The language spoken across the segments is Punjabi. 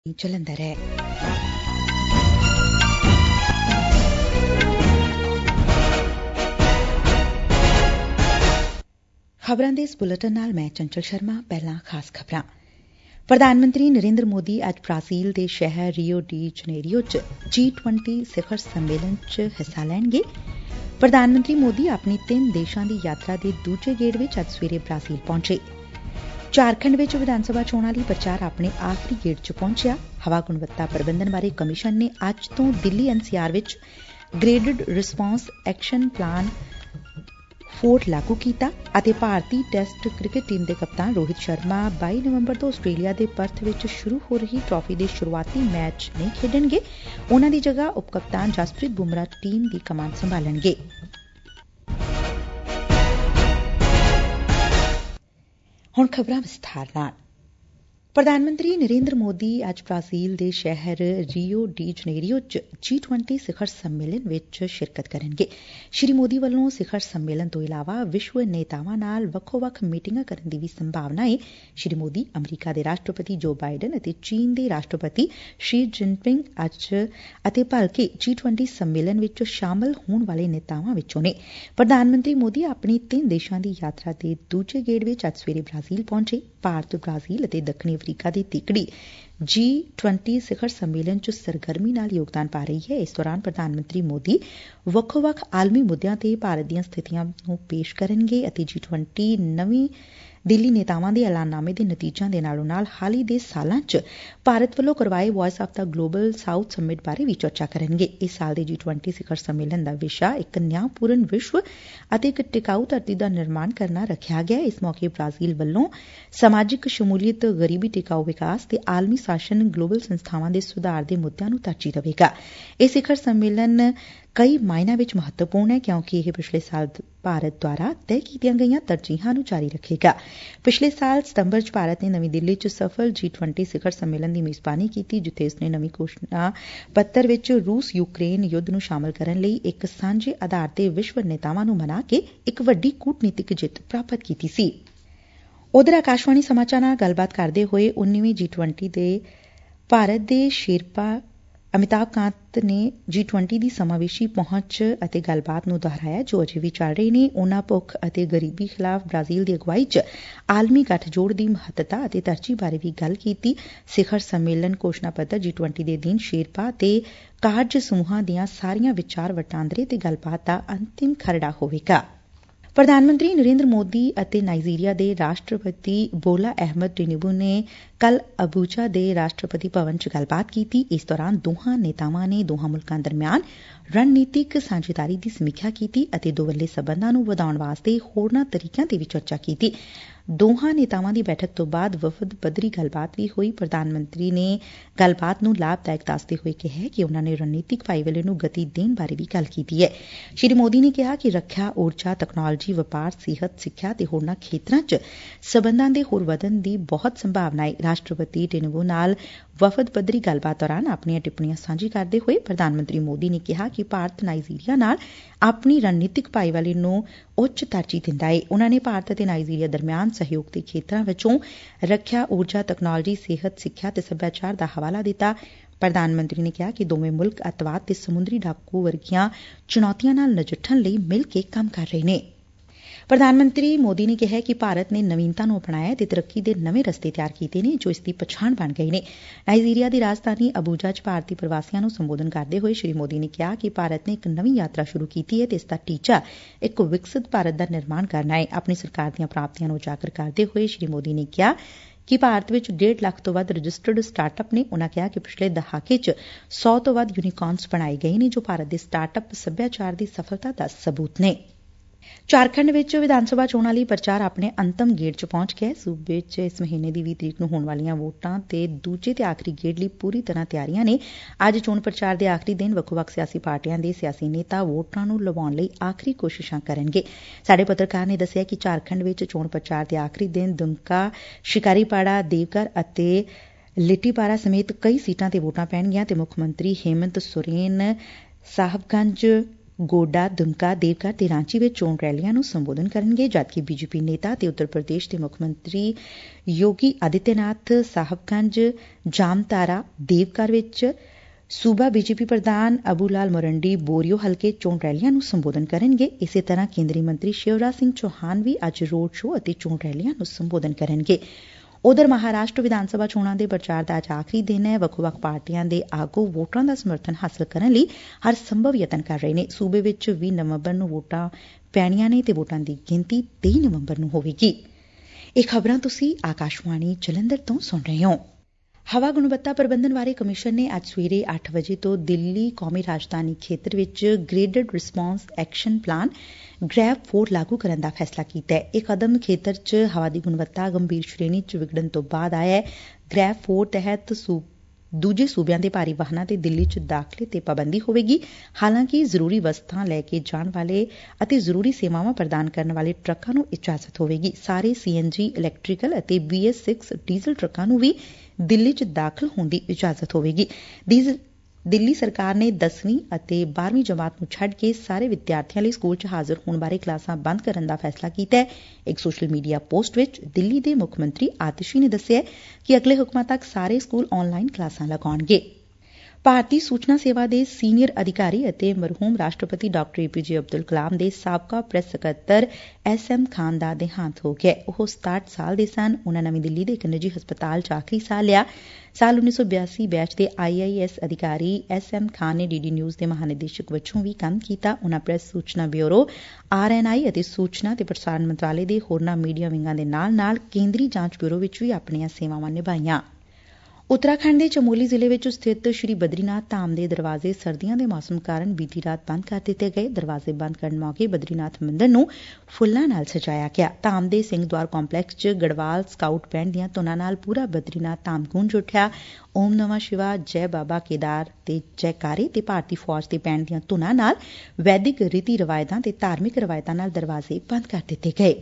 ਜਲੰਧਰ ਹੈ। ਖਬਰਾਂ ਦੇ ਇਸ ਬੁਲੇਟਿਨ ਨਾਲ ਮੈਂ ਚੰਚਲ ਸ਼ਰਮਾ। ਪਹਿਲਾਂ ਖਾਸ ਖਬਰਾਂ। ਪ੍ਰਧਾਨ ਮੰਤਰੀ ਨਰੇਂਦਰ ਮੋਦੀ ਅੱਜ ਬ੍ਰਾਜ਼ੀਲ ਦੇ ਸ਼ਹਿਰ ਰੀਓ ਡੀ ਜਨੇਰੀਓ ਚ G20 ਸਿਖਰ ਸੰਮੇਲਨ ਚ ਹਿੱਸਾ ਲੈਣਗੇ। ਪ੍ਰਧਾਨ ਮੰਤਰੀ ਮੋਦੀ ਆਪਣੀ 3 ਦੇਸ਼ਾਂ ਦੀ ਯਾਤਰਾ ਦੇ ਦੂਜੇ ਗੇੜ ਵਿਚ ਅੱਜ ਸਵੇਰੇ ਬ੍ਰਾਜ਼ੀਲ ਪਹੁੰਚੇ। ਝਾਰਖੰਡ ਵਿਚ ਵਿਧਾਨ ਸਭਾ ਚੋਣਾਂ ਲਈ ਪ੍ਰਚਾਰ ਆਪਣੇ ਆਖਰੀ ਗੇੜ ਚ ਪਹੁੰਚਿਆ। ਹਵਾ ਗੁਣਵੱਤਾ ਪ੍ਰਬੰਧਨ ਬਾਰੇ ਕਮਿਸ਼ਨ ਨੇ ਅੱਜ ਤੋਂ ਦਿੱਲੀ NCR ਵਿਚ ਗ੍ਰੇਡਡ ਰਿਸਪਾਂਸ ਐਕਸ਼ਨ ਪਲਾਨ 4 ਲਾਗੂ ਕੀਤਾ ਅਤੇ ਭਾਰਤੀ ਟੈਸਟ ਕ੍ਰਿਕਟ ਟੀਮ ਦੇ ਕਪਤਾਨ ਰੋਹਿਤ ਸ਼ਰਮਾ 22 ਨਵੰਬਰ ਤੋਂ ਆਸਟ੍ਰੇਲੀਆ ਦੇ ਪਰਥ ਵਿਚ ਸ਼ੁਰੂ ਹੋ ਰਹੀ ਟਰਾਫੀ ਦੇ ਸ਼ੁਰੂਆਤੀ ਮੈਚ ਨਹੀਂ ਖੇਡਣਗੇ। ਉਨ੍ਹਾਂ ਦੀ ਜਗ੍ਹਾ ਉਪ ਕਪਤਾਨ ਜਸਪ੍ਰੀਤ ਬੁਮਰਾਹ ਟੀਮ ਦੀ ਕਮਾਨ ਸੰਭਾਲਣਗੇ। ਹੁਣ ਖਬਰਾਂ ਵਿਸਥਾਰ ਨਾਲ। ਪ੍ਰਧਾਨ ਮੰਤਰੀ ਨਰੇਂਦਰ ਮੋਦੀ ਅੱਜ ਬ੍ਰਾਜ਼ੀਲ ਦੇ ਸ਼ਹਿਰ ਰੀਓ ਡੀ ਜਨੇਰੀਓ ਚ G20 ਸਿਖਰ ਸੰਮੇਲਨ ਵਿਚ ਸ਼ਿਰਕਤ ਕਰਨਗੇ। ਸ੍ਰੀ ਮੋਦੀ ਵੱਲੋਂ ਸਿਖਰ ਸੰਮੇਲਨ ਤੋਂ ਇਲਾਵਾ ਵਿਸ਼ਵ ਨੇਤਾਵਾਂ ਨਾਲ ਵੱਖੋ-ਵੱਖ ਮੀਟਿੰਗਾਂ ਕਰਨ ਦੀ ਵੀ ਸੰਭਾਵਨਾ ਏ। ਸ੍ਰੀ ਮੋਦੀ ਅਮਰੀਕਾ ਦੇ ਰਾਸ਼ਟਰਪਤੀ ਜੋ ਬਾਈਡਨ ਅਤੇ ਚੀਨ ਦੇ ਰਾਸ਼ਟਰਪਤੀ ਸ਼ੀ ਜਿਨਪਿੰਗ ਅਤੇ ਭਲਕੇ G20 ਸੰਮੇਲਨ ਵਿਚ ਸ਼ਾਮਲ ਹੋਣ ਵਾਲੇ ਨੇਤਾਵਾਂ ਵਿਚੋਂ ਨੇ। ਪ੍ਰਧਾਨ ਮੰਤਰੀ ਮੋਦੀ ਆਪਣੀ 3 ਦੇਸ਼ਾਂ ਦੀ ਯਾਤਰਾ ਦੇ ਦੂਜੇ ਗੇੜ ਵਿਚ ਅੱਜ ਸਵੇਰੇ ਬ੍ਰਾਜ਼ੀਲ ਪਹੁੰਚੇ। ਭਾਰਤ, ਬ੍ਰਾਜ਼ੀਲ ਅਤੇ ਦੱਖਣੀ ਅਫਰੀਕਾ ਦੀ ਤਿਕੜੀ G20 ਸਿਖਰ ਸੰਮੇਲਨ ਚ ਸਰਗਰਮੀ ਨਾਲ ਯੋਗਦਾਨ ਪਾ ਰਹੀ ਹੈ। ਇਸ ਦੌਰਾਨ ਪ੍ਰਧਾਨ ਮੰਤਰੀ ਮੋਦੀ ਵੱਖੋ-ਵੱਖ ਆਲਮੀ ਮੁੱਦਿਆਂ ਤੇ ਭਾਰਤ ਦੀਆਂ ਸਥਿਤੀਆਂ ਨੂੰ ਪੇਸ਼ ਕਰਨਗੇ ਅਤੇ G20 ਨਵੀਂ ਦਿੱਲੀ ਨੇਤਾਵਾਂ ਦੇ ਐਲਾਨਨਾਮੇ ਦੇ ਨਤੀਜਿਆਂ ਦੇ ਨਾਲੋਂ-ਨਾਲ ਹਾਲ ਹੀ ਦੇ ਸਾਲਾਂ ਚ ਭਾਰਤ ਵੱਲੋਂ ਕਰਵਾਏ ਵਾਇਸ ਆਫ਼ ਦਾ ਗਲੋਬਲ ਸਾਊਥ ਸਮਿਟ ਬਾਰੇ ਵੀ ਚਰਚਾ ਕਰਨਗੇ। ਇਸ ਸਾਲ ਦੇ G20 ਸਿਖਰ ਸੰਮੇਲਨ ਦਾ ਵਿਸ਼ਾ ਇੱਕ ਨਿਆਂਪੂਰਨ ਵਿਸ਼ਵ ਅਤੇ ਇੱਕ ਟਿਕਾਊ ਧਰਤੀ ਦਾ ਨਿਰਮਾਣ ਕਰਨਾ ਰੱਖਿਆ ਗਿਆ। ਇਸ ਮੌਕੇ ਬ੍ਰਾਜ਼ੀਲ ਵੱਲੋਂ ਸਮਾਜਿਕ ਸ਼ਮੂਲੀਅਤ, ਗਰੀਬੀ, ਟਿਕਾਊ ਵਿਕਾਸ ਤੇ ਆਲਮੀ ਸ਼ਾਸਨ, ਗਲੋਬਲ ਸੰਸਥਾਵਾਂ ਦੇ ਸੁਧਾਰ ਦੇ ਮੁੱਦਿਆਂ ਨੂੰ ਤਰਜੀਹ ਦੇਵੇਗਾ। ਇਹ ਸਿਖਰ ਸੰਮੇਲਨ ਕਈ ਮਾਇਨਿਆਂ ਵਿਚ ਮਹੱਤਵਪੂਰਨ ਹੈ ਕਿਉਂਕਿ ਇਹ ਪਿਛਲੇ ਸਾਲ ਭਾਰਤ ਦੁਆਰਾ ਤੈਅ ਕੀਤੀਆਂ ਗਈਆਂ ਤਰਜੀਹਾਂ ਨੂੰ ਜਾਰੀ ਰੱਖੇਗਾ। ਪਿਛਲੇ ਸਾਲ ਸਤੰਬਰ ਚ ਭਾਰਤ ਨੇ ਨਵੀਂ ਦਿੱਲੀ ਚ ਸਫਲ G20 ਸਿਖਰ ਸੰਮੇਲਨ ਦੀ ਮੇਜ਼ਬਾਨੀ ਕੀਤੀ, ਜਿੱਥੇ ਇਸਨੇ ਨਵੀਂ ਘੋਸ਼ਣਾ ਪੱਤਰ ਵਿਚ ਰੂਸ ਯੂਕਰੇਨ ਯੁੱਧ ਨੂੰ ਸ਼ਾਮਲ ਕਰਨ ਲਈ ਇੱਕ ਸਾਂਝੇ ਆਧਾਰ ਤੇ ਵਿਸ਼ਵ ਨੇਤਾਵਾਂ ਨੂੰ ਮਨਾ ਕੇ ਇੱਕ ਵੱਡੀ ਕੂਟਨੀਤਿਕ ਜਿੱਤ ਪ੍ਰਾਪਤ ਕੀਤੀ ਸੀ। ਉਧਰ ਆਕਾਸ਼ਵਾਣੀ ਸਮਾਚਾਰ ਨਾਲ ਗੱਲਬਾਤ ਕਰਦੇ ਹੋਏ 19ਵੀਂ G20 ਦੇ ਭਾਰਤ ਦੇ ਸ਼ੇਰਪਾ ਅਮਿਤਾਭ ਕਾਂਤ ਨੇ G20 ਦੀ ਸਮਾਵੇਸ਼ੀ ਪਹੁੰਚ ਅਤੇ ਗੱਲਬਾਤ ਨੂੰ ਦੁਹਰਾਇਆ ਜੋ ਅਜੇ ਵੀ ਚੱਲ ਰਹੇ ਨੇ। ਉਨ੍ਹਾਂ ਭੁੱਖ ਅਤੇ ਗਰੀਬੀ ਖਿਲਾਫ਼ ਬ੍ਰਾਜ਼ੀਲ ਦੀ ਅਗਵਾਈ ਚ ਆਲਮੀ ਗੱਠਜੋੜ ਦੀ ਮਹੱਤਤਾ ਅਤੇ ਤਰਜੀਹ ਬਾਰੇ ਵੀ ਗੱਲ ਕੀਤੀ। ਸਿਖਰ ਸੰਮੇਲਨ ਘੋਸ਼ਣਾ ਪੱਤਰ G20 ਦੇ ਦਿਨ ਸ਼ੇਰਪਾ ਤੇ ਕਾਰਜ ਸਮੂਹਾਂ ਦੀਆਂ ਸਾਰੀਆਂ ਵਿਚਾਰ ਵਟਾਂਦਰੇ ਤੇ ਗੱਲਬਾਤ ਦਾ ਅੰਤਿਮ ਖਰੜਾ ਹੋਵੇਗਾ। ਪ੍ਰਧਾਨ ਮੰਤਰੀ ਨਰੇਂਦਰ ਮੋਦੀ ਅਤੇ ਨਾਈਜੀਰੀਆ ਦੇ ਰਾਸ਼ਟਰਪਤੀ ਬੋਲਾ ਅਹਿਮਦ ਟਿਨੂਬੂ ਨੇ ਕੱਲ੍ਹ ਅਬੂਜਾ ਦੇ ਰਾਸ਼ਟਰਪਤੀ ਭਵਨ ਚ ਗੱਲਬਾਤ ਕੀਤੀ। ਇਸ ਦੌਰਾਨ ਦੋਹਾਂ ਨੇਤਾਵਾਂ ਨੇ ਦੋਹਾਂ ਮੁਲਕਾਂ ਦਰਮਿਆਨ ਰਣਨੀਤਿਕ ਸਾਂਝੇਦਾਰੀ ਦੀ ਸਮੀਖਿਆ ਕੀਤੀ ਅਤੇ ਦੋਵੱਲੇ ਸਬੰਧਾਂ ਨੂੰ ਵਧਾਉਣ ਵਾਸਤੇ ਹੋਰਨਾਂ ਤਰੀਕਿਆਂ ਤੇ ਵੀ ਚਰਚਾ ਕੀਤੀ। ਦੋਹਾਂ ਨੇਤਾਵਾਂ ਦੀ ਬੈਠਕ ਤੋਂ ਬਾਅਦ ਵਫ਼ਦ ਪੱਧਰੀ ਗੱਲਬਾਤ ਵੀ ਹੋਈ। ਪ੍ਰਧਾਨ ਮੰਤਰੀ ਨੇ ਗੱਲਬਾਤ ਨੂੰ ਲਾਭਦਾਇਕ ਦੱਸਦੇ ਹੋਏ ਕਿਹਾ ਕਿ ਉਨ੍ਹਾਂ ਨੇ ਰਣਨੀਤਿਕ ਭਾਈਵਾਲੀ ਨੂੰ ਗਤੀ ਦੇਣ ਬਾਰੇ ਵੀ ਗੱਲ ਕੀਤੀ ਹੈ। ਸ੍ਰੀ ਮੋਦੀ ਨੇ ਕਿਹਾ ਕਿ ਰੱਖਿਆ, ਊਰਜਾ, ਤਕਨਾਲੋਜੀ, ਵਪਾਰ, ਸਿਹਤ, ਸਿੱਖਿਆ ਤੇ ਹੋਰਨਾਂ ਖੇਤਰਾਂ ਚ ਸਬੰਧਾਂ ਦੇ ਹੋਰ ਵਧਣ ਦੀ ਬਹੁਤ ਸੰਭਾਵਨਾ ਹੈ। ਰਾਸ਼ਟਰਪਤੀ ਟਿਨੂਬੂ ਨਾਲ ਵਫ਼ਦ ਪੱਧਰੀ ਗੱਲਬਾਤ ਦੌਰਾਨ ਆਪਣੀਆਂ ਟਿੱਪਣੀਆਂ ਸਾਂਝੀ ਕਰਦੇ ਹੋਏ ਪ੍ਰਧਾਨ ਮੰਤਰੀ ਮੋਦੀ ਨੇ ਕਿਹਾ ਕਿ ਭਾਰਤ ਨਾਈਜੀਰੀਆ ਨਾਲ ਆਪਣੀ ਰਣਨੀਤਿਕ ਭਾਈਵਾਲੀ ਨੂੰ ਉੱਚ ਤਰਜੀਹ ਦਿੰਦਾ ਏ। ਉਨ੍ਹਾਂ ਨੇ ਭਾਰਤ ਅਤੇ ਨਾਈਜੀਰੀਆ ਦਰਮਿਆਨ ਸਹਿਯੋਗ ਦੇ ਖੇਤਰਾਂ ਵਿੱਚੋਂ ਰੱਖਿਆ, ਊਰਜਾ, ਤਕਨਾਲੋਜੀ, ਸਿਹਤ, ਸਿੱਖਿਆ ਤੇ ਸੱਭਿਆਚਾਰ ਦਾ ਹਵਾਲਾ ਦਿੱਤਾ। ਪ੍ਰਧਾਨ ਮੰਤਰੀ ਨੇ ਕਿਹਾ ਕਿ ਦੋਵੇਂ ਮੁਲਕ ਅੱਤਵਾਦ ਤੇ ਸਮੁੰਦਰੀ ਡਾਕੂ ਵਰਗੀਆਂ ਚੁਣੌਤੀਆਂ ਨਾਲ ਨਜਿੱਠਣ ਲਈ ਮਿਲ ਕੇ ਕੰਮ ਕਰ ਰਹੇ ਨੇ। ਪ੍ਰਧਾਨ ਮੰਤਰੀ ਮੋਦੀ ਨੇ ਕਿਹਾ ਕਿ ਭਾਰਤ ਨੇ ਨਵੀਨਤਾ ਨੂੰ ਅਪਣਾਇਆ ਤੇ ਤਰੱਕੀ ਦੇ ਨਵੇਂ ਰਸਤੇ ਤਿਆਰ ਕੀਤੇ ਨੇ ਜੋ ਇਸ ਦੀ ਪਛਾਣ ਬਣ ਗਏ ਨੇ। ਨਾਈਜੀਰੀਆ ਦੀ ਰਾਜਧਾਨੀ ਅਬੂਜਾ ਚ ਭਾਰਤੀ ਪ੍ਰਵਾਸੀਆਂ ਨੂੰ ਸੰਬੋਧਨ ਕਰਦੇ ਹੋਏ ਸ੍ਰੀ ਮੋਦੀ ਨੇ ਕਿਹਾ ਕਿ ਭਾਰਤ ਨੇ ਇੱਕ ਨਵੀਂ ਯਾਤਰਾ ਸ਼ੁਰੂ ਕੀਤੀ ਹੈ ਤੇ ਇਸ ਦਾ ਟੀਚਾ ਇੱਕ ਵਿਕਸਿਤ ਭਾਰਤ ਦਾ ਨਿਰਮਾਣ ਕਰਨਾ ਹੈ। ਆਪਣੀ ਸਰਕਾਰ ਦੀਆਂ ਪ੍ਰਾਪਤੀਆਂ ਨੂੰ ਉਜਾਗਰ ਕਰਦੇ ਹੋਏ ਸ੍ਰੀ ਮੋਦੀ ਨੇ ਕਿਹਾ ਕਿ ਭਾਰਤ ਵਿੱਚ 1.5 ਲੱਖ ਤੋਂ ਵੱਧ ਰਜਿਸਟਰਡ ਸਟਾਰਟ-ਅਪ ਨੇ। ਉਨ੍ਹਾਂ ਕਿਹਾ ਕਿ ਪਿਛਲੇ ਦਹਾਕੇ ਚ 100 ਤੋਂ ਵੱਧ ਯੂਨੀਕਾਰਨਸ ਬਣਾਏ ਗਏ ਨੇ ਜੋ ਭਾਰਤ ਦੇ ਸਟਾਰਟ-ਅਪ ਸੱਭਿਆਚਾਰ ਦੀ ਸਫਲਤਾ ਦਾ ਸਬੂਤ ਨੇ। ਝਾਰਖੰਡ ਵਿੱਚ ਵਿਧਾਨ ਸਭਾ ਚੋਣਾਂ ਲਈ ਪ੍ਰਚਾਰ ਆਪਣੇ ਅੰਤਮ ਗੇੜ ਚ ਪਹੁੰਚ ਗਿਆ। ਸੂਬੇ ਚ ਇਸ ਮਹੀਨੇ ਦੀ 20 ਤਰੀਕ ਨੂੰ ਹੋਣ ਵਾਲੀਆਂ ਵੋਟਾਂ ਤੇ ਦੂਜੇ ਤੇ ਆਖਰੀ ਗੇੜ ਲਈ ਪੂਰੀ ਤਰ੍ਹਾਂ ਤਿਆਰੀਆਂ ਨੇ। ਅੱਜ ਚੋਣ ਪ੍ਰਚਾਰ ਦੇ ਆਖਰੀ ਦਿਨ ਵੱਖੋ-ਵੱਖ ਸਿਆਸੀ ਪਾਰਟੀਆਂ ਦੇ ਸਿਆਸੀ ਨੇਤਾ ਵੋਟਰਾਂ ਨੂੰ ਲੁਭਾਉਣ ਲਈ ਆਖਰੀ ਕੋਸ਼ਿਸ਼ਾਂ ਕਰਨਗੇ। ਸਾਡੇ ਪੱਤਰਕਾਰ ਨੇ ਦੱਸਿਆ ਕਿ ਝਾਰਖੰਡ ਵਿੱਚ ਚੋਣ ਪ੍ਰਚਾਰ ਦੇ ਆਖਰੀ ਦਿਨ ਦੁਮਕਾ, ਸ਼ਿਕਾਰੀਪਾੜਾ, ਦੇਵਘਰ ਅਤੇ ਲਿਟੀਪਾਰਾ ਸਮੇਤ ਕਈ ਸੀਟਾਂ ਤੇ ਵੋਟਾਂ ਪੈਣਗੀਆਂ ਤੇ ਮੁੱਖ ਮੰਤਰੀ ਹੇਮੰਤ ਸੋਰੇਨ ਸਾਹਬਗੰਜ, ਗੋਡਾ, ਦੁਮਕਾ, ਦੇਵਘਰ ਤੇ ਰਾਂਚੀ ਵਿੱਚ ਚੋਣ ਰੈਲੀਆਂ ਨੂੰ ਸੰਬੋਧਨ ਕਰਨਗੇ, ਜਦਕਿ ਬੀਜੇਪੀ ਨੇਤਾ ਤੇ ਉੱਤਰ ਪ੍ਰਦੇਸ਼ ਦੇ ਮੁੱਖ ਮੰਤਰੀ ਯੋਗੀ ਆਦਿਤਿਆਨਾਥ ਸਾਹਿਬਗੰਜ, ਜਾਮਤਾਰਾ, ਦੇਵਘਰ ਵਿੱਚ, ਸੂਬਾ ਬੀਜੇਪੀ ਪ੍ਰਧਾਨ ਅਬੂ ਲਾਲ ਮੋਰੰਡੀ ਬੋਰੀਓ ਹਲਕੇ ਚੋਣ ਰੈਲੀਆਂ ਨੂੰ ਸੰਬੋਧਨ ਕਰਨਗੇ। ਇਸੇ ਤਰ੍ਹਾਂ ਕੇਂਦਰੀ ਮੰਤਰੀ ਸ਼ਿਵਰਾਜ ਸਿੰਘ ਚੌਹਾਨ ਵੀ ਅੱਜ ਰੋਡ ਸ਼ੋਅ ਅਤੇ ਚੋਣ ਰੈਲੀਆਂ ਨੂੰ ਸੰਬੋਧਨ ਕਰਨਗੇ। ਉਧਰ ਮਹਾਰਾਸ਼ਟਰ ਵਿਧਾਨ ਸਭਾ ਚੋਣਾਂ ਦੇ ਪ੍ਰਚਾਰ ਦਾ ਅੱਜ ਆਖਰੀ ਦਿਨ ਹੈ। ਵੱਖੋ-ਵੱਖ ਪਾਰਟੀਆਂ ਦੇ ਆਗੂ ਵੋਟਰਾਂ ਦਾ ਸਮਰਥਨ ਹਾਸਲ ਕਰਨ ਲਈ ਹਰ ਸੰਭਵ ਯਤਨ ਕਰ ਰਹੇ ਨੇ। ਸੂਬੇ ਵਿੱਚ 20 ਨਵੰਬਰ ਨੂੰ ਵੋਟਾਂ ਪੈਣੀਆਂ ਨੇ ਤੇ ਵੋਟਾਂ ਦੀ ਗਿਣਤੀ 23 ਨਵੰਬਰ ਨੂੰ ਹੋਵੇਗੀ। ਇਹ ਖਬਰਾਂ ਤੁਸੀਂ ਆਕਾਸ਼ਵਾਣੀ ਜਲੰਧਰ ਤੋਂ ਸੁਣ ਰਹੇ ਹੋ। ਹਵਾ ਗੁਣਵੱਤਾ ਪ੍ਰਬੰਧਨ ਬਾਰੇ ਕਮਿਸ਼ਨ ਨੇ ਅੱਜ ਸਵੇਰੇ 8 ਵਜੇ ਤੋਂ ਦਿੱਲੀ ਕੌਮੀ ਰਾਜਧਾਨੀ ਖੇਤਰ ਵਿੱਚ graded response action plan GRAP-4 ਲਾਗੂ ਕਰਨ ਦਾ ਫੈਸਲਾ ਕੀਤਾ ਹੈ। ਇਹ ਕਦਮ ਖੇਤਰ 'ਚ ਹਵਾ ਦੀ ਗੁਣਵੱਤਾ ਗੰਭੀਰ ਸ਼੍ਰੇਣੀ 'ਚ ਵਿਗੜਨ ਤੋਂ ਬਾਅਦ ਆਇਆ ਹੈ। GRAP-4 ਤਹਿਤ ਦੂਜੇ ਸੂਬਿਆਂ ਦੇ ਭਾਰੀ ਵਾਹਨਾਂ ਤੇ ਦਿੱਲੀ 'ਚ ਦਾਖਲੇ ਤੇ ਪਾਬੰਦੀ ਹੋਵੇਗੀ। ਹਾਲਾਂਕਿ ਜ਼ਰੂਰੀ ਵਸਤਾਂ ਲੈ ਕੇ ਜਾਣ ਵਾਲੇ ਅਤੇ ਜ਼ਰੂਰੀ ਸੇਵਾਵਾਂ ਪ੍ਰਦਾਨ ਕਰਨ ਵਾਲੇ ਟਰੱਕਾਂ ਨੂੰ ਇਜਾਜ਼ਤ ਹੋਵੇਗੀ। ਸਾਰੇ CNG ਇਲੈਕਟ੍ਰੀਕਲ ਅਤੇ BS6 ਡੀਜ਼ਲ ਟਰੱਕਾਂ ਨੂੰ ਵੀ ਦਿੱਲੀ 'ਚ ਦਾਖਲ ਹੋਣ ਦੀ ਇਜਾਜ਼ਤ ਹੋਵੇਗੀ। ਦਿੱਲੀ ਸਰਕਾਰ ਨੇ 10ਵੀਂ ਅਤੇ 12ਵੀਂ ਜਮਾਤ ਨੂੰ ਛੱਡ ਕੇ ਸਾਰੇ ਵਿਦਿਆਰਥੀਆਂ ਲਈ ਸਕੂਲ 'ਚ ਹਾਜ਼ਰ ਹੋਣ ਬਾਰੇ ਕਲਾਸਾਂ ਬੰਦ ਕਰਨ ਦਾ ਫੈਸਲਾ ਕੀਤਾ ਹੈ। ਇੱਕ ਸੋਸ਼ਲ ਮੀਡੀਆ ਪੋਸਟ ਵਿੱਚ ਦਿੱਲੀ ਦੇ ਮੁੱਖ ਮੰਤਰੀ ਆਤਿਸ਼ੀ ਨੇ ਦੱਸਿਆ ਕਿ ਅਗਲੇ ਹੁਕਮਾਂ ਤੱਕ ਸਾਰੇ ਸਕੂਲ ਆਨਲਾਈਨ ਕਲਾਸਾਂ ਲਗਾਉਣਗੇ। ਭਾਰਤੀ ਸੂਚਨਾ ਸੇਵਾ ਦੇ ਸੀਨੀਅਰ ਅਧਿਕਾਰੀ ਅਤੇ ਮਰਹੂਮ ਰਾਸ਼ਟਰਪਤੀ ਡਾ. APJ ਅਬਦੁਲ ਕਲਾਮ ਦੇ ਸਾਬਕਾ ਪ੍ਰੈਸ ਸਕੱਤਰ SM ਖਾਨ ਦਾ ਦੇਹਾਂਤ ਹੋ ਗਿਆ। ਉਹ 67 ਸਾਲ ਦੇ ਸਨ। ਉਨ੍ਹਾਂ ਨਵੀਂ ਦਿੱਲੀ ਦੇ ਇੱਕ ਨਿੱਜੀ ਹਸਪਤਾਲ 'ਚ ਆਖਰੀ ਸਾਹ ਲਿਆ। ਸਾਲ 1982 ਬੈਚ ਦੇ IAS ਅਧਿਕਾਰੀ SM ਖਾਨ ਨੇ DD ਨਿਊਜ਼ ਦੇ ਮਹਾਂਨਿਦੇਸ਼ਕ ਵਜੋਂ ਵੀ ਕੰਮ ਕੀਤਾ। ਉਨ੍ਹਾਂ ਪ੍ਰੈਸ ਸੂਚਨਾ ਬਿਊਰੋ RNI ਅਤੇ ਸੂਚਨਾ ਤੇ ਪ੍ਰਸਾਰਣ ਮੰਤਰਾਲੇ ਦੇ ਹੋਰਨਾਂ ਮੀਡੀਆ ਵਿੰਗਾਂ ਦੇ ਨਾਲ-ਨਾਲ ਕੇਂਦਰੀ ਜਾਂਚ ਬਿਊਰੋ ਵਿੱਚ ਵੀ ਆਪਣੀਆਂ ਸੇਵਾਵਾਂ ਨਿਭਾਈਆਂ। ਉੱਤਰਾਖੰਡ ਦੇ ਚਮੋਲੀ ਜ਼ਿਲ੍ਹੇ ਵਿੱਚ ਸਥਿਤ ਸ੍ਰੀ ਬਦਰੀਨਾਥ ਧਾਮ ਦੇ ਦਰਵਾਜ਼ੇ ਸਰਦੀਆਂ ਦੇ ਮੌਸਮ ਕਾਰਨ ਬੀਤੀ ਰਾਤ ਬੰਦ ਕਰ ਦਿੱਤੇ ਗਏ। ਦਰਵਾਜ਼ੇ ਬੰਦ ਕਰਨ ਮੌਕੇ ਬਦਰੀਨਾਥ ਮੰਦਰ ਨੂੰ ਫੁੱਲਾਂ ਨਾਲ ਸਜਾਇਆ ਗਿਆ। ਧਾਮ ਦੇ ਸਿੰਘ ਦਵਾਰ ਕੰਪਲੈਕਸ 'ਚ ਗੜਵਾਲ ਸਕਾਊਟ ਬੈਂਡ ਦੀਆਂ ਧੁਨਾਂ ਨਾਲ ਪੂਰਾ ਬਦਰੀਨਾਥ ਧਾਮ ਗੂੰਜ ਉੱਠਿਆ। ਓਮ ਨਮਾ ਸ਼ਿਵਾ, ਜੈ ਬਾਬਾ ਕੇਦਾਰ ਤੇ ਜੈਕਾਰੇ ਤੇ ਭਾਰਤੀ ਫੌਜ ਦੇ ਬੈਂਡ ਦੀਆਂ ਧੁਨਾਂ ਨਾਲ ਵੈਦਿਕ ਰੀਤੀ ਰਵਾਇਤਾਂ ਤੇ ਧਾਰਮਿਕ ਰਵਾਇਤਾਂ ਨਾਲ ਦਰਵਾਜ਼ੇ ਬੰਦ ਕਰ ਦਿੱਤੇ ਗਏ।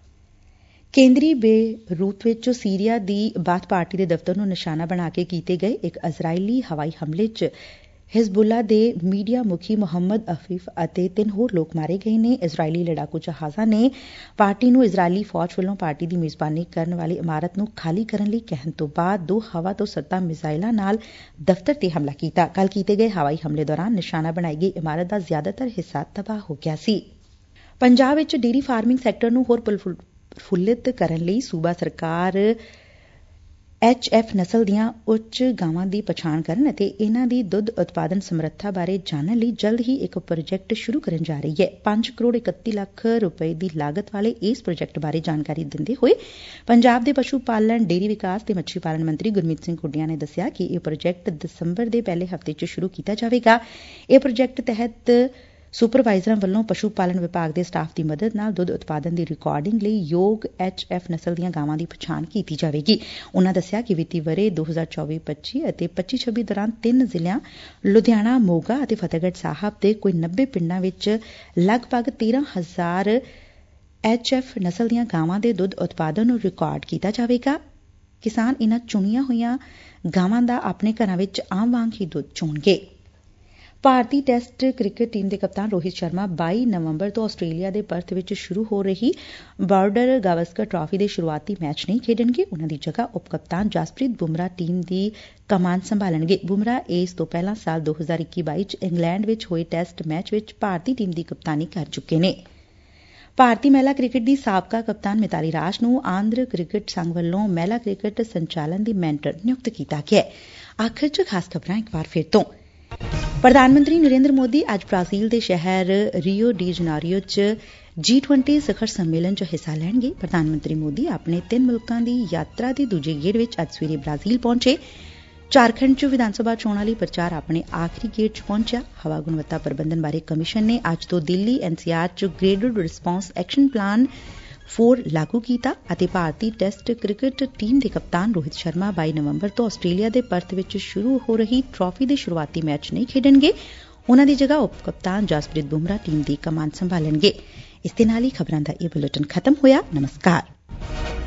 ਕੇਂਦਰੀ ਬੇਰੂਤ ਵਿੱਚ ਸੀਰੀਆ ਦੀ ਬਾਥ ਪਾਰਟੀ ਦੇ ਦਫ਼ਤਰ ਨੂੰ ਨਿਸ਼ਾਨਾ ਬਣਾ ਕੇ ਕੀਤੇ ਗਏ ਇੱਕ ਇਜ਼ਰਾਈਲੀ ਹਵਾਈ ਹਮਲੇ 'ਚ ਹਿਜ਼ਬੁੱਲਾ ਦੇ ਮੀਡੀਆ ਮੁਖੀ ਮੁਹੰਮਦ ਅਫੀਫ ਅਤੇ 3 ਹੋਰ ਲੋਕ ਮਾਰੇ ਗਏ ਨੇ। ਇਜ਼ਰਾਈਲੀ ਲੜਾਕੂ ਜਹਾਜ਼ਾਂ ਨੇ ਪਾਰਟੀ ਨੂੰ ਇਜ਼ਰਾਈਲੀ ਫੌਜ ਵੱਲੋਂ ਪਾਰਟੀ ਦੀ ਮੇਜ਼ਬਾਨੀ ਕਰਨ ਵਾਲੀ ਇਮਾਰਤ ਨੂੰ ਖਾਲੀ ਕਰਨ ਲਈ ਕਹਿਣ ਤੋਂ ਬਾਅਦ 2 ਹਵਾ ਤੋਂ ਸੱਤਾ ਮਿਜ਼ਾਈਲਾਂ ਨਾਲ ਦਫ਼ਤਰ ਤੇ ਹਮਲਾ ਕੀਤਾ। ਕੱਲ੍ਹ ਕੀਤੇ ਗਏ ਹਵਾਈ ਹਮਲੇ ਦੌਰਾਨ ਨਿਸ਼ਾਨਾ ਬਣਾਈ ਗਈ ਇਮਾਰਤ ਦਾ ਜ਼ਿਆਦਾਤਰ ਹਿੱਸਾ ਤਬਾਹ ਹੋ ਗਿਆ ਸੀ। ਪੰਜਾਬ ਵਿੱਚ ਡੇਅਰੀ ਫਾਰਮਿੰਗ ਸੈਕਟਰ ਨੂੰ ਹੋਰ ਪ੍ਰਫੁੱਲਿਤ ਕਰਨ ਲਈ ਸੂਬਾ ਸਰਕਾਰ HF ਨਸਲ ਦੀਆਂ ਉੱਚ ਗਾਵਾਂ ਦੀ ਪਛਾਣ ਕਰਨ ਅਤੇ ਇਨ੍ਹਾਂ ਦੀ ਦੁੱਧ ਉਤਪਾਦਨ ਸਮਰੱਥਾ ਬਾਰੇ ਜਾਣਨ ਲਈ ਜਲਦ ਹੀ ਇੱਕ ਪ੍ਰੋਜੈਕਟ ਸ਼ੁਰੂ ਕਰਨ ਜਾ ਰਹੀ ਹੈ। 5 ਕਰੋੜ 31 ਲੱਖ ਰੁਪਏ ਦੀ ਲਾਗਤ ਵਾਲੇ ਇਸ ਪ੍ਰੋਜੈਕਟ ਬਾਰੇ ਜਾਣਕਾਰੀ ਦਿੰਦੇ ਹੋਏ ਪੰਜਾਬ ਦੇ ਪਸ਼ੂ ਪਾਲਣ, ਡੇਅਰੀ ਵਿਕਾਸ ਤੇ ਮੱਛੀ ਪਾਲਣ ਮੰਤਰੀ ਗੁਰਮੀਤ ਸਿੰਘ ਹੁੱਡੀਆਂ ਨੇ ਦੱਸਿਆ ਕਿ ਇਹ ਪ੍ਰੋਜੈਕਟ ਦਸੰਬਰ ਦੇ ਪਹਿਲੇ ਹਫ਼ਤੇ 'ਚ ਸ਼ੁਰੂ ਕੀਤਾ ਜਾਵੇਗਾ। ਇਹ ਪ੍ਰੋਜੈਕਟ ਤਹਿਤ ਸੁਪਰਵਾਈਜ਼ਰਾਂ ਵੱਲੋਂ ਪਸ਼ੂ ਪਾਲਣ ਵਿਭਾਗ ਦੇ ਸਟਾਫ ਦੀ ਮਦਦ ਨਾਲ ਦੁੱਧ ਉਤਪਾਦਨ ਦੀ ਰਿਕਾਰਡਿੰਗ ਲਈ ਯੋਗ HF ਨਸਲ ਦੀਆਂ ਗਾਵਾਂ ਦੀ ਪਛਾਣ ਕੀਤੀ ਜਾਵੇਗੀ। ਉਨ੍ਹਾਂ ਦੱਸਿਆ ਕਿ ਵਿੱਤੀ ਵਰ੍ਹੇ 2024-25 ਅਤੇ 25-26 ਦੌਰਾਨ 3 ਜ਼ਿਲ੍ਹਿਆਂ ਲੁਧਿਆਣਾ, ਮੋਗਾ ਅਤੇ ਫਤਿਹਗੜ੍ਹ ਸਾਹਿਬ ਦੇ ਕੋਈ 90 ਪਿੰਡਾਂ ਵਿੱਚ ਲਗਭਗ 13,000 HF ਨਸਲ ਦੀਆਂ ਗਾਵਾਂ ਦੇ ਦੁੱਧ ਉਤਪਾਦਨ ਨੂੰ ਰਿਕਾਰਡ ਕੀਤਾ ਜਾਵੇਗਾ। ਕਿਸਾਨ ਇਨ੍ਹਾਂ ਚੁਣੀਆਂ ਹੋਈਆਂ ਗਾਵਾਂ ਦਾ ਆਪਣੇ ਘਰਾਂ ਵਿੱਚ ਆਮ ਵਾਂਗ ਹੀ ਦੁੱਧ ਚੋਣਗੇ। ਭਾਰਤੀ ਟੈਸਟ ਕ੍ਰਿਕਟ ਟੀਮ ਦੇ ਕਪਤਾਨ ਰੋਹਿਤ ਸ਼ਰਮਾ 22 ਨਵੰਬਰ ਤੋਂ ਆਸਟ੍ਰੇਲੀਆ ਦੇ ਪਰਥ ਵਿੱਚ ਸ਼ੁਰੂ ਹੋ ਰਹੀ ਬਾਰਡਰ ਗਾਵਸਕਰ ਟਰਾਫੀ ਦੇ ਸ਼ੁਰੂਆਤੀ ਮੈਚ ਨਹੀਂ ਖੇਡਣਗੇ। ਉਨ੍ਹਾਂ ਦੀ ਜਗ੍ਹਾ ਉਪ ਕਪਤਾਨ ਜਸਪ੍ਰੀਤ ਬੁਮਰਾਹ ਟੀਮ ਦੀ ਕਮਾਨ ਸੰਭਾਲਣਗੇ। ਬੁਮਰਾਹ ਇਸ ਤੋਂ ਪਹਿਲਾਂ ਸਾਲ 2021-22 ਚ ਇੰਗਲੈਂਡ ਵਿੱਚ ਹੋਏ ਟੈਸਟ ਮੈਚ ਵਿੱਚ ਭਾਰਤੀ ਟੀਮ ਦੀ ਕਪਤਾਨੀ ਕਰ ਚੁੱਕੇ ਨੇ। ਭਾਰਤੀ ਮਹਿਲਾ ਕ੍ਰਿਕਟ ਦੀ ਸਾਬਕਾ ਕਪਤਾਨ ਮਿਤਾਲੀ ਰਾਜ ਨੂੰ ਆਂਧਰ ਕ੍ਰਿਕਟ ਸੰਘ ਵੱਲੋਂ ਮਹਿਲਾ ਕ੍ਰਿਕਟ ਸੰਚਾਲਨ ਦੀ ਮੈਂਟਰ ਨਿਯੁਕਤ ਕੀਤਾ ਗਿਆ। ਆਖਿਰ ਚ ਖਾਸ ਖਬਰਾਂ ਇੱਕ ਵਾਰ ਫਿਰ ਤੋਂ। ਪ੍ਰਧਾਨ ਮੰਤਰੀ ਨਰਿੰਦਰ ਮੋਦੀ ਅੱਜ ਬ੍ਰਾਜ਼ੀਲ ਦੇ ਸ਼ਹਿਰ ਰੀਓ ਡੀ ਜਨੇਰੀਓ 'ਚ G20 ਸਿਖਰ ਸੰਮੇਲਨ 'ਚ ਹਿੱਸਾ ਲੈਣਗੇ। ਪ੍ਰਧਾਨ ਮੰਤਰੀ ਮੋਦੀ ਆਪਣੇ 3 ਮੁਲਕਾਂ ਦੀ ਯਾਤਰਾ ਦੇ ਦੂਜੇ ਗੇੜ ਵਿੱਚ ਅੱਜ ਸਵੇਰੇ ਬ੍ਰਾਜ਼ੀਲ ਪਹੁੰਚੇ। ਝਾਰਖੰਡ 'ਚ ਵਿਧਾਨ ਸਭਾ ਚੋਣਾਂ ਲਈ ਪ੍ਰਚਾਰ ਆਪਣੇ ਆਖਰੀ ਗੇੜ 'ਚ ਪਹੁੰਚਿਆ। ਹਵਾ ਗੁਣਵੱਤਾ ਪ੍ਰਬੰਧਨ ਬਾਰੇ ਕਮਿਸ਼ਨ ਨੇ ਅੱਜ ਤੋਂ ਦਿੱਲੀ NCR 'ਚ ਗ੍ਰੇਡਡ ਰਿਸਪਾਂਸ ਐਕਸ਼ਨ ਪਲਾਨ 4 ਲਾਗੂ ਕੀਤਾ ਅਤੇ ਭਾਰਤੀ ਟੈਸਟ ਕ੍ਰਿਕਟ ਟੀਮ ਦੇ ਕਪਤਾਨ ਰੋਹਿਤ ਸ਼ਰਮਾ 22 ਨਵੰਬਰ ਤੋਂ ਆਸਟ੍ਰੇਲੀਆ ਦੇ ਪਰਥ ਵਿੱਚ ਸ਼ੁਰੂ ਹੋ ਰਹੀ ਟਰਾਫੀ ਦੇ ਸ਼ੁਰੂਆਤੀ ਮੈਚ ਨਹੀਂ ਖੇਡਣਗੇ। ਉਨ੍ਹਾਂ ਦੀ ਜਗ੍ਹਾ ਉਪ ਕਪਤਾਨ ਜਸਪ੍ਰੀਤ ਬੁਮਰਾਹ ਟੀਮ ਦੀ ਕਮਾਨ ਸੰਭਾਲਣਗੇ। ਇਸ ਦੇ ਨਾਲ ਹੀ ਖਬਰਾਂ ਦਾ ਇਹ ਬੁਲੇਟਿਨ ਖਤਮ ਹੋਇਆ। ਨਮਸਕਾਰ।